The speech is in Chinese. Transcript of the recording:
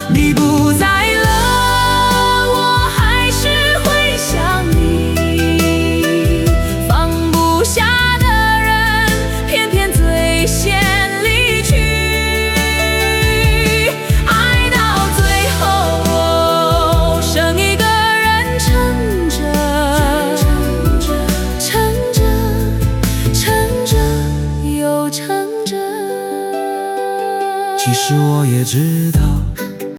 你不在了，我还是会想你。放不下的人，偏偏最先离去。爱到最后，剩一个人撑着，撑着，撑着又撑着。 其实我也知道